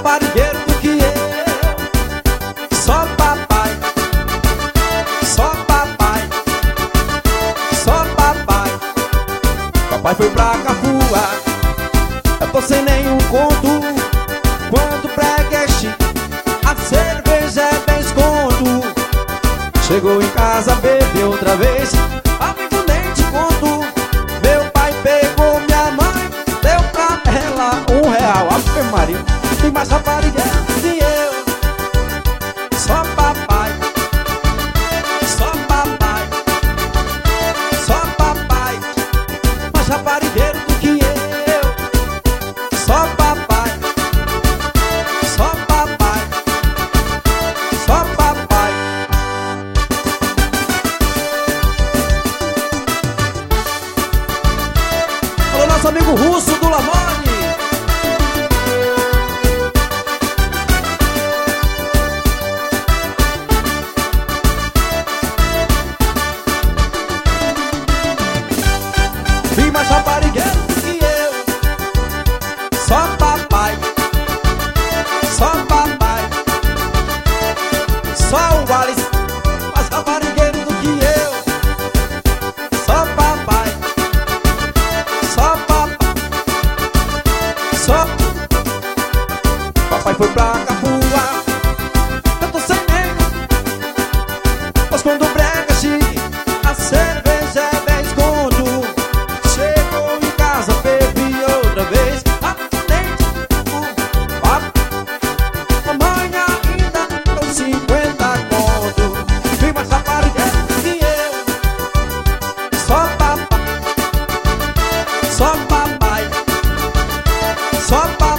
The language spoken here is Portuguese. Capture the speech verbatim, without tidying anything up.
raparigueiro do que eu. Só papai, só papai, só papai. Papai foi pra Cafuá, eu tô sem nenhum conto. Quando prega é chique, a cerveja é bem escondo. Chegou em casa, bebeu outra vez, amigo, nem te conto. Meu pai pegou minha mãe, deu pra ela um real. Ave Maria, tem mais raparigueiro que eu. Só papai, só papai, só papai. Mais raparigueiro do que eu. Só papai, só papai, só papai. Alô, nosso amigo Russo do Lamone. Vi mais raparigueiro do que eu. Só papai, só papai, só o Alice, mais raparigueiro do que eu. Só papai, só papai, só. Papai foi pra Cafuá, eu tô sem nem. Mas quando brega chique, a cerveja é bem escondo. Chegou em casa, bebi outra vez, a dente, o papo. A mãe ainda deu cinquenta conto. Vi mais raparigueiro que eu. Só papai, só papai, só papai.